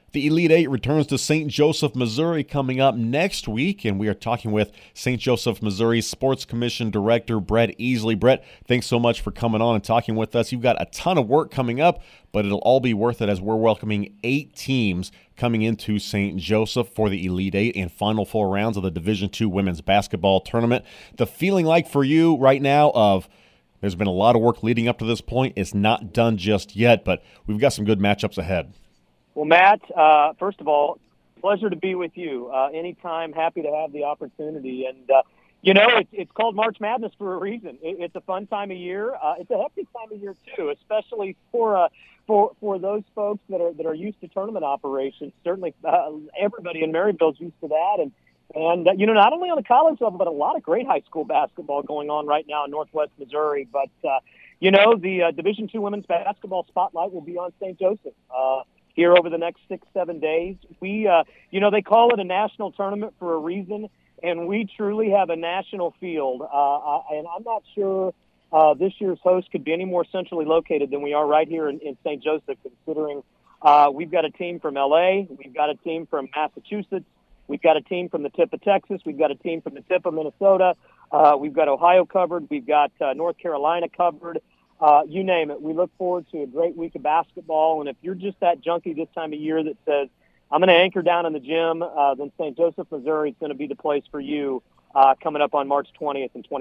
The Elite Eight returns to St. Joseph, Missouri coming up next week, and we are talking with St. Joseph, Missouri Sports Commission Director Brett Easley. Brett, thanks so much for coming on and talking with us. You've got a ton of work coming up, but it'll all be worth it as we're welcoming 8 teams coming into St. Joseph for the Elite Eight and final 4 rounds of the Division II women's basketball tournament. The feeling like for you right now of there's been a lot of work leading up to this point. It's not done just yet, but we've got some good matchups ahead. Well, Matt, first of all, pleasure to be with you. Anytime, happy to have the opportunity. And, it's called March Madness for a reason. It's a fun time of year. It's a hectic time of year, too, especially for those folks that are used to tournament operations. Certainly everybody in Maryville is used to that. And not only on the college level, but a lot of great high school basketball going on right now in Northwest Missouri. But, the Division II women's basketball spotlight will be on St. Joseph here over the next 6-7 days. We, they call it a national tournament for a reason, and we truly have a national field. And I'm not sure this year's host could be any more centrally located than we are right here in St. Joseph, considering we've got a team from L.A., we've got a team from Massachusetts, we've got a team from the tip of Texas, we've got a team from the tip of Minnesota, we've got Ohio covered, we've got North Carolina covered. You name it. We look forward to a great week of basketball. And if you're just that junkie this time of year that says, I'm going to anchor down in the gym, then St. Joseph, Missouri is going to be the place for you coming up on March 20th and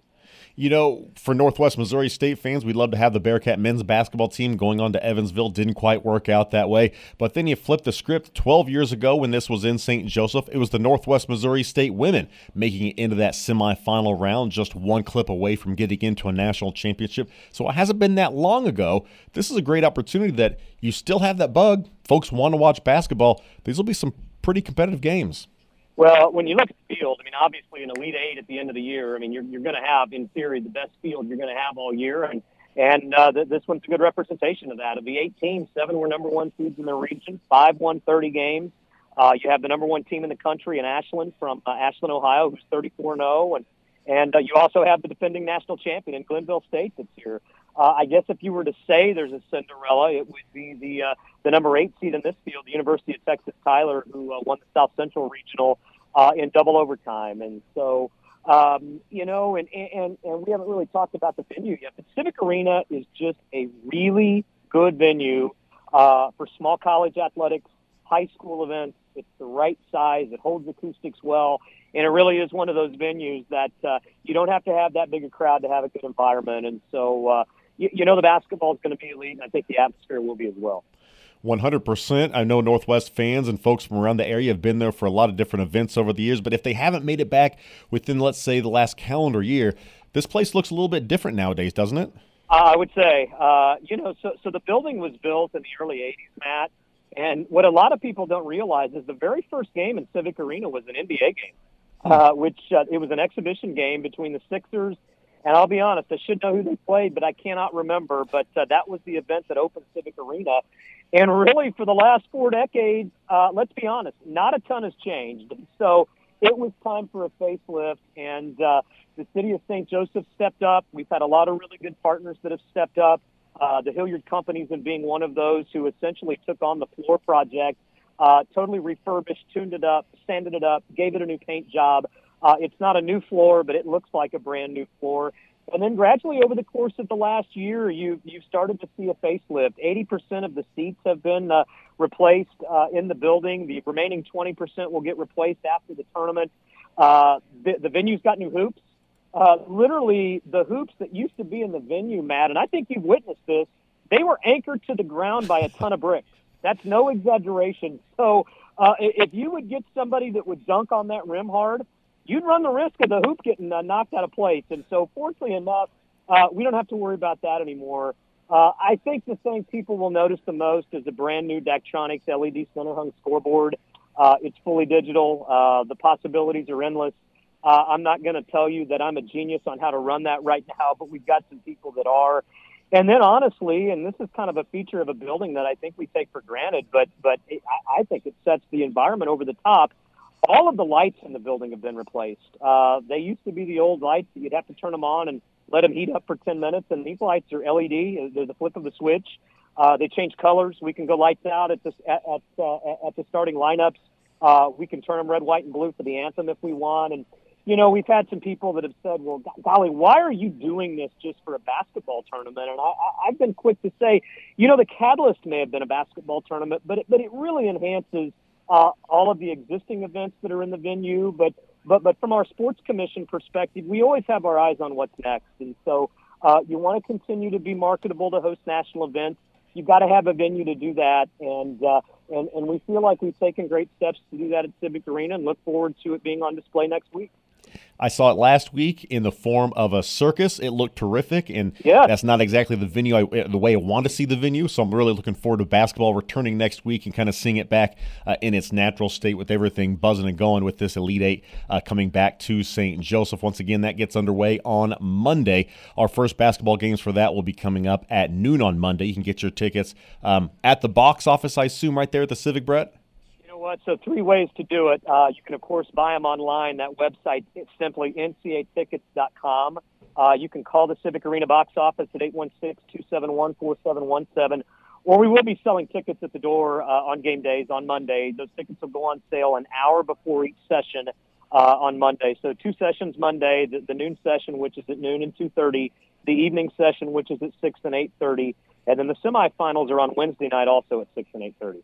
22nd. For Northwest Missouri State fans, we'd love to have the Bearcat men's basketball team going on to Evansville. Didn't quite work out that way. But then you flip the script. 12 years ago when this was in St. Joseph, it was the Northwest Missouri State women making it into that semifinal round, just one clip away from getting into a national championship. So it hasn't been that long ago. This is a great opportunity that you still have that bug. Folks want to watch basketball. These will be some pretty competitive games. Well, when you look at the field, obviously an Elite Eight at the end of the year, you're going to have, in theory, the best field you're going to have all year. And this one's a good representation of that. Of the 8 teams, 7 were number 1 seeds in their region, 5 won 30 games. You have the number 1 team in the country in Ashland from Ashland, Ohio, who's 34-0. And you also have the defending national champion in Glenville State that's here. I guess if you were to say there's a Cinderella, it would be the number 8 seed in this field, the University of Texas Tyler, who won the South Central Regional in double overtime. And so, and we haven't really talked about the venue yet, but Civic Arena is just a really good venue for small college athletics, high school events. It's the right size. It holds acoustics well. And it really is one of those venues that you don't have to have that big a crowd to have a good environment. And so, the basketball is going to be elite, and I think the atmosphere will be as well. 100%. I know Northwest fans and folks from around the area have been there for a lot of different events over the years, but if they haven't made it back within, let's say, the last calendar year, this place looks a little bit different nowadays, doesn't it? I would say, so the building was built in the early 80s, Matt, and what a lot of people don't realize is the very first game in Civic Arena was an NBA game, which it was an exhibition game between the Sixers. And I'll be honest, I should know who they played, but I cannot remember. But that was the event that opened Civic Arena. And really, for the last 4 decades, let's be honest, not a ton has changed. So it was time for a facelift, and the city of St. Joseph stepped up. We've had a lot of really good partners that have stepped up. The Hilliard Companies and being one of those who essentially took on the floor project, totally refurbished, tuned it up, sanded it up, gave it a new paint job. It's not a new floor, but it looks like a brand new floor. And then gradually over the course of the last year, you've started to see a facelift. 80% of the seats have been replaced in the building. The remaining 20% will get replaced after the tournament. The venue's got new hoops. Literally, the hoops that used to be in the venue, Matt, and I think you've witnessed this, they were anchored to the ground by a ton of bricks. That's no exaggeration. So if you would get somebody that would dunk on that rim hard, you'd run the risk of the hoop getting knocked out of place. And so, fortunately enough, we don't have to worry about that anymore. I think the thing people will notice the most is a brand-new Daktronics LED center-hung scoreboard. It's fully digital. The possibilities are endless. I'm not going to tell you that I'm a genius on how to run that right now, but we've got some people that are. And then, honestly, and this is kind of a feature of a building that I think we take for granted, but I think it sets the environment over the top. All of the lights in the building have been replaced. They used to be the old lights that you'd have to turn them on and let them heat up for 10 minutes, and these lights are LED. They're the flip of the switch. They changed colors. We can go lights out at the starting lineups. We can turn them red, white, and blue for the anthem if we want. And we've had some people that have said, "Well, golly, why are you doing this just for a basketball tournament?" And I've been quick to say, the catalyst may have been a basketball tournament, but it really enhances all of the existing events that are in the venue. But from our sports commission perspective, we always have our eyes on what's next. And so you want to continue to be marketable to host national events. You've got to have a venue to do that. And we feel like we've taken great steps to do that at Civic Arena and look forward to it being on display next week. I saw it last week in the form of a circus. It looked terrific, and that's not exactly the venue, the way I want to see the venue, so I'm really looking forward to basketball returning next week and kind of seeing it back in its natural state with everything buzzing and going with this Elite Eight coming back to St. Joseph. Once again, that gets underway on Monday. Our first basketball games for that will be coming up at noon on Monday. You can get your tickets at the box office, I assume, right there at the Civic, Brett? So 3 ways to do it. You can, of course, buy them online. That website is simply ncatickets.com. You can call the Civic Arena box office at 816-271-4717. Or we will be selling tickets at the door on game days on Monday. Those tickets will go on sale an hour before each session on Monday. So 2 sessions Monday, the noon session, which is at noon and 2:30, the evening session, which is at 6 and 8:30, and then the semifinals are on Wednesday night also at 6 and 8:30.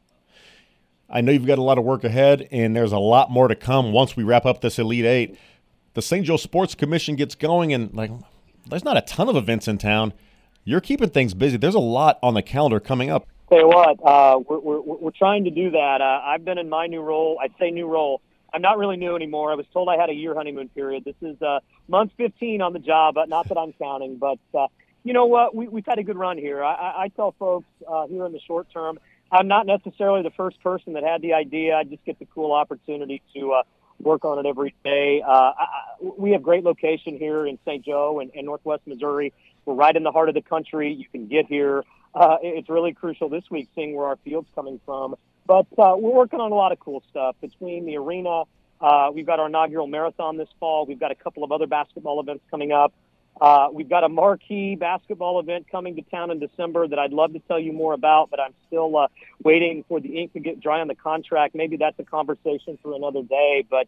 I know you've got a lot of work ahead, and there's a lot more to come once we wrap up this Elite Eight. The St. Joe Sports Commission gets going, and there's not a ton of events in town. You're keeping things busy. There's a lot on the calendar coming up. Tell you what, we're trying to do that. I've been in my new role. I say new role. I'm not really new anymore. I was told I had a year honeymoon period. This is month 15 on the job, but not that I'm counting. But you know what? We've had a good run here. I tell folks here in the short term, I'm not necessarily the first person that had the idea. I just get the cool opportunity to work on it every day. We have great location here in St. Joe and Northwest Missouri. We're right in the heart of the country. You can get here. It's really crucial this week seeing where our field's coming from. But we're working on a lot of cool stuff. Between the arena, we've got our inaugural marathon this fall. We've got a couple of other basketball events coming up. We've got a marquee basketball event coming to town in December that I'd love to tell you more about, but I'm still waiting for the ink to get dry on the contract. Maybe that's a conversation for another day. But,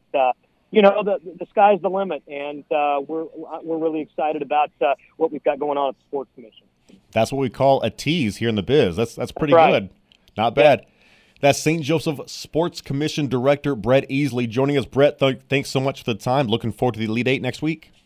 the sky's the limit, and we're really excited about what we've got going on at the Sports Commission. That's what we call a tease here in the biz. That's pretty good. Not bad. Yeah. That's St. Joseph Sports Commission Director Brett Easley joining us. Brett, thanks so much for the time. Looking forward to the Elite Eight next week.